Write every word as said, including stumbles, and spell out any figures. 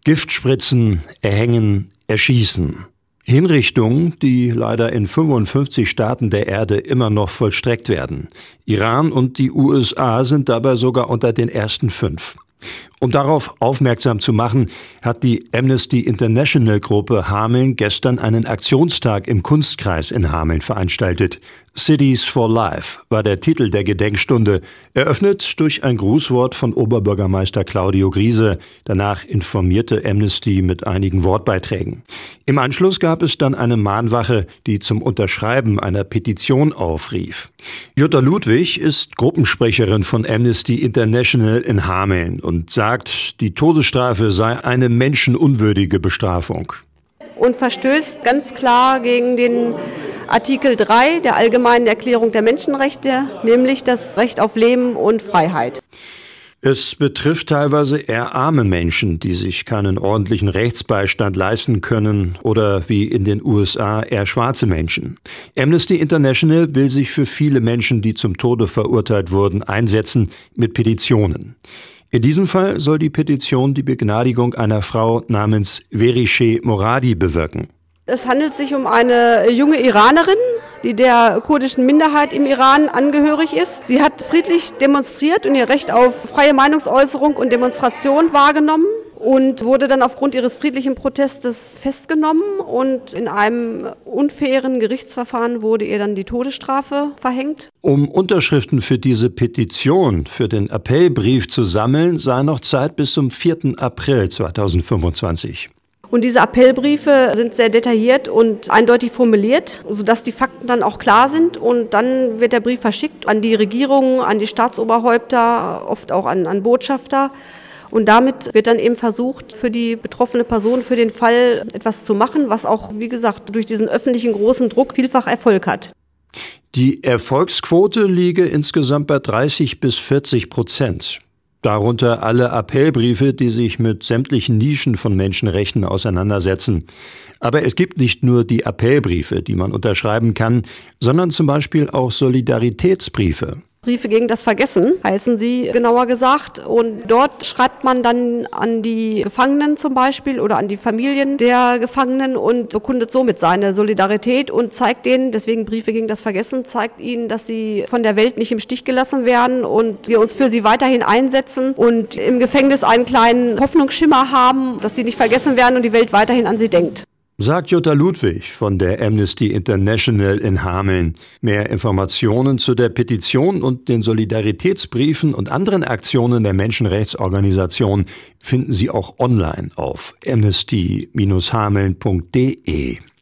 Giftspritzen, erhängen, erschießen. Hinrichtungen, die leider in fünfundfünfzig Staaten der Erde immer noch vollstreckt werden. Iran und die U S A sind dabei sogar unter den ersten fünf. Um darauf aufmerksam zu machen, hat die Amnesty International Gruppe Hameln gestern einen Aktionstag im Kunstkreis in Hameln veranstaltet. Cities for Life war der Titel der Gedenkstunde, eröffnet durch ein Grußwort von Oberbürgermeister Claudio Griese. Danach informierte Amnesty mit einigen Wortbeiträgen. Im Anschluss gab es dann eine Mahnwache, die zum Unterschreiben einer Petition aufrief. Jutta Ludwig ist Gruppensprecherin von Amnesty International in Hameln und sagt, die Todesstrafe sei eine menschenunwürdige Bestrafung. Und verstößt ganz klar gegen den Artikel drei der Allgemeinen Erklärung der Menschenrechte, nämlich das Recht auf Leben und Freiheit. Es betrifft teilweise eher arme Menschen, die sich keinen ordentlichen Rechtsbeistand leisten können, oder wie in den U S A eher schwarze Menschen. Amnesty International will sich für viele Menschen, die zum Tode verurteilt wurden, einsetzen mit Petitionen. In diesem Fall soll die Petition die Begnadigung einer Frau namens Verişeh Moradi bewirken. Es handelt sich um eine junge Iranerin, die der kurdischen Minderheit im Iran angehörig ist. Sie hat friedlich demonstriert und ihr Recht auf freie Meinungsäußerung und Demonstration wahrgenommen und wurde dann aufgrund ihres friedlichen Protestes festgenommen, und in einem unfairen Gerichtsverfahren wurde ihr dann die Todesstrafe verhängt. Um Unterschriften für diese Petition, für den Appellbrief zu sammeln, sei noch Zeit bis zum vierten April zweitausendfünfundzwanzig. Und diese Appellbriefe sind sehr detailliert und eindeutig formuliert, sodass die Fakten dann auch klar sind. Und dann wird der Brief verschickt an die Regierungen, an die Staatsoberhäupter, oft auch an, an Botschafter. Und damit wird dann eben versucht, für die betroffene Person, für den Fall etwas zu machen, was auch, wie gesagt, durch diesen öffentlichen großen Druck vielfach Erfolg hat. Die Erfolgsquote liege insgesamt bei dreißig bis vierzig Prozent. Darunter alle Appellbriefe, die sich mit sämtlichen Nischen von Menschenrechten auseinandersetzen. Aber es gibt nicht nur die Appellbriefe, die man unterschreiben kann, sondern zum Beispiel auch Solidaritätsbriefe. Briefe gegen das Vergessen heißen sie, genauer gesagt. Und dort schreibt man dann an die Gefangenen zum Beispiel oder an die Familien der Gefangenen und bekundet somit seine Solidarität und zeigt denen, deswegen Briefe gegen das Vergessen, zeigt ihnen, dass sie von der Welt nicht im Stich gelassen werden und wir uns für sie weiterhin einsetzen und im Gefängnis einen kleinen Hoffnungsschimmer haben, dass sie nicht vergessen werden und die Welt weiterhin an sie denkt. Sagt Jutta Ludwig von der Amnesty International in Hameln. Mehr Informationen zu der Petition und den Solidaritätsbriefen und anderen Aktionen der Menschenrechtsorganisation finden Sie auch online auf amnesty Bindestrich hameln punkt de.